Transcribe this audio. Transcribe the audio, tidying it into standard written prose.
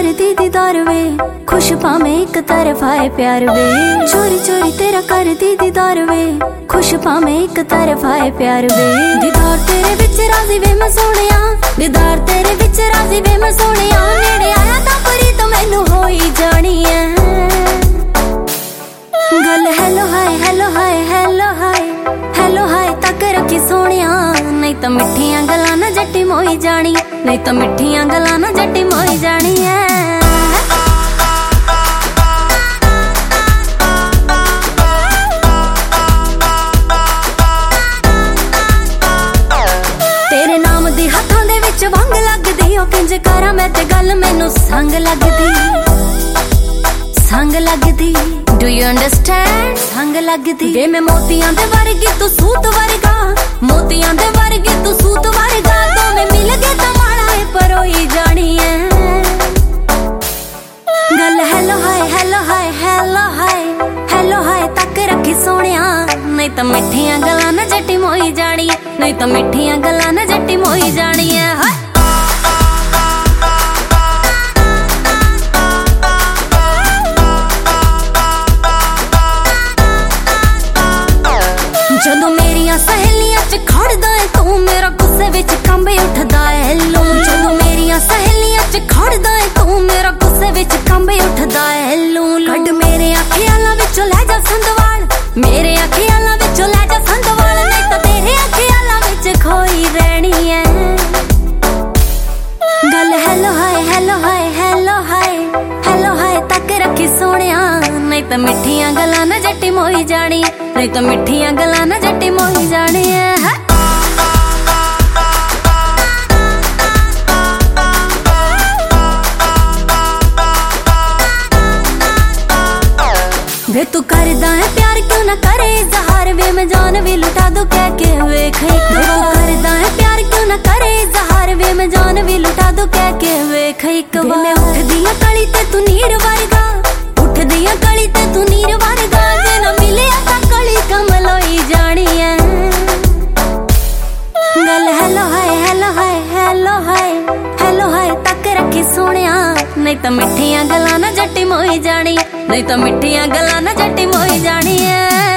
दी दीदार वे, खुश पावे एक तरफा है प्यार वे। चोरी चोरी तेरा कर दी दीदार वे, खुश पावे एक तरफा है प्यार वे। दीदार तेरे विच राजी वे मैं सोनिया, दीदार तेरे विच राजी वे मैं सोनिया। नेड़े आया तां परी तो मैनू हो ही जानी है गल। Hello hi hello hi hello hi hello hi तक रखी सोनिया, नहीं तो मिठियां गल्लां ना जट्टी मोई जानी, नहीं तो मिठियां गल्लां ना जट्टी मोई जानी है। तेरे नाम दी हत्थां दे विच वंग लगदी, ओ किंज करा मैं ते गल मैनू संग लगदी, संग लगदी। Do you understand? संग लगदी वे मैं मोतियां दे वर्गी तू सूत वर्गा, मोतियां दे वर्गी तू सूत वर्गा। तो मैं मिल गए तो माड़ा है परोई जानी है गल। Hello hi hello hi hello hi hello hi तक रखी सोनिया, नहीं तो मिठियां गल्लां ना जट्टी मोई जानी, नहीं तो मिठियां गल्लां ना जट्टी मोई जानी है। जदों मेरियां सहेलियां च खड़दा है तू, मेरा गुस्से विच कंबे उठदा है लू। जदों मेरियां सहेलियां च खड़दा है तू, मेरा गुस्से विच कंबे उठदा है लू। कड मेरे अखियां विचों लै जा संदवाल, मेरे अखियां विचों लै जा संदवाल, नहीं तो तेरे अखियां विच खोई रहनी है गल। Hello hi hello hi hello hi hello hi तक रखी सोनिया, नहीं तो मिठियां गल्लां ना जट्टी मोई जानी, नहीं तो मिठियां गल्लां ना जट्टी मोई जानी है। वे तू करदा है प्यार क्यों ना करे इज़हार, वे मैं जान भी लुटा दूं कह के वेख एक बार। तू करदा है प्यार क्यों ना करे इज़हार, वे मैं जान भी लुटा दूं कह के वेख एक बार। मैं उठदी आ कली ते तू नीर वर्गा, उठदी आ कली ते तू नीर वर्गा। जे ना मिले तां कली कमल होई जानी है गल। Hello hi hello hi hello hi hello hi तक रखी सोनिया, नहीं तो मिठियां गल्लां ना जट्टी मोई जानी, नहीं तो मिठियां गल्लां ना जट्टी मोई जानी है।